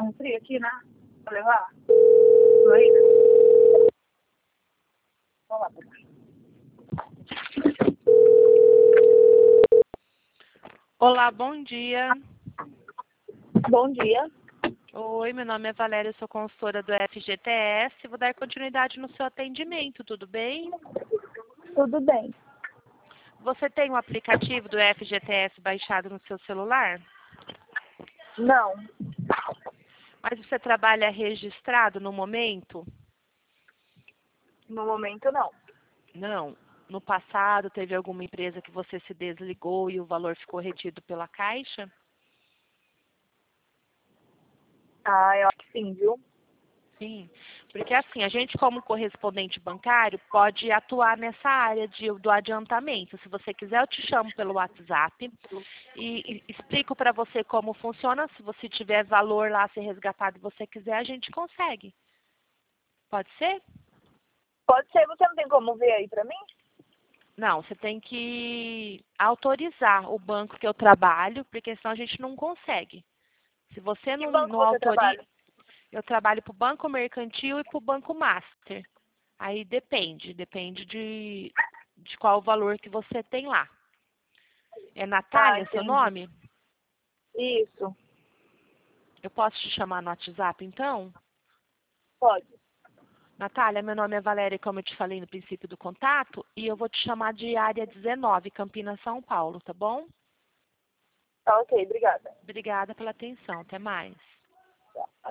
refri aqui, né? Pra levar? Oi? Vamos lá, Pedro. Olá, bom dia. Bom dia. Oi, meu nome é Valéria, eu sou consultora do FGTS. Vou dar continuidade no seu atendimento, tudo bem? Tudo bem? Você tem o aplicativo do FGTS baixado no seu celular? Não. Mas você trabalha registrado no momento? No momento, não. Não. No passado, teve alguma empresa que você se desligou e o valor ficou retido pela Caixa? Ah, eu acho que sim, viu? Sim, porque assim, a gente como correspondente bancário pode atuar nessa área do adiantamento. Se você quiser, eu te chamo pelo WhatsApp e explico para você como funciona. Se você tiver valor lá a ser resgatado e você quiser, a gente consegue. Pode ser? Pode ser, você não tem como ver aí pra mim? Não, você tem que autorizar o banco que eu trabalho, porque senão a gente não consegue. Se você Que não, banco não você autoriza, trabalha? eu trabalho para o Banco Mercantil e para o Banco Master. Aí depende de qual o valor que você tem lá. É Ah, Natália seu entendi. nome? Isso. Eu posso te chamar no WhatsApp então? Pode. Natália, meu nome é Valéria, como eu te falei no princípio do contato, e eu vou te chamar de área 19, Campinas, São Paulo, tá bom? Tá ok, obrigada. Obrigada pela atenção, até mais. Tá.